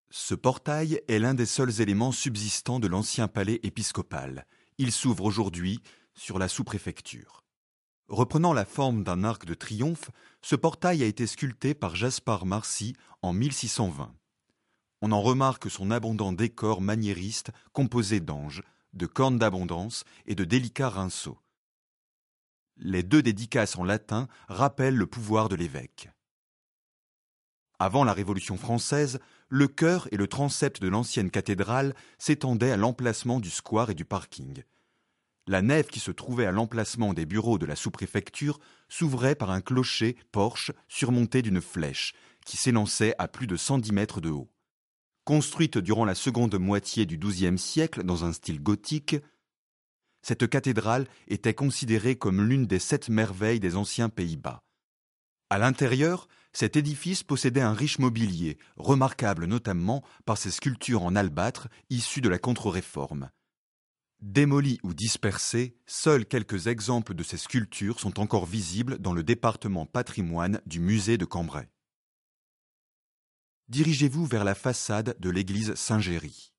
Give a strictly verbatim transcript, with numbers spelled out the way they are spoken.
Ce portail est l'un des seuls éléments subsistants de l'ancien palais épiscopal. Il s'ouvre aujourd'hui sur la sous-préfecture. Reprenant la forme d'un arc de triomphe, ce portail a été sculpté par Jaspar Marcy en mille six cent vingt. On en remarque son abondant décor maniériste composé d'anges, de cornes d'abondance et de délicats rinceaux. Les deux dédicaces en latin rappellent le pouvoir de l'évêque. Avant la Révolution française, le chœur et le transept de l'ancienne cathédrale s'étendaient à l'emplacement du square et du parking. La nef qui se trouvait à l'emplacement des bureaux de la sous-préfecture s'ouvrait par un clocher-porche surmonté d'une flèche qui s'élançait à plus de cent dix mètres de haut. Construite durant la seconde moitié du douzième siècle dans un style gothique, cette cathédrale était considérée comme l'une des sept merveilles des anciens Pays-Bas. À l'intérieur, cet édifice possédait un riche mobilier, remarquable notamment par ses sculptures en albâtre issues de la Contre-Réforme. Démolies ou dispersées, seuls quelques exemples de ces sculptures sont encore visibles dans le département patrimoine du musée de Cambrai. Dirigez-vous vers la façade de l'église Saint-Géry.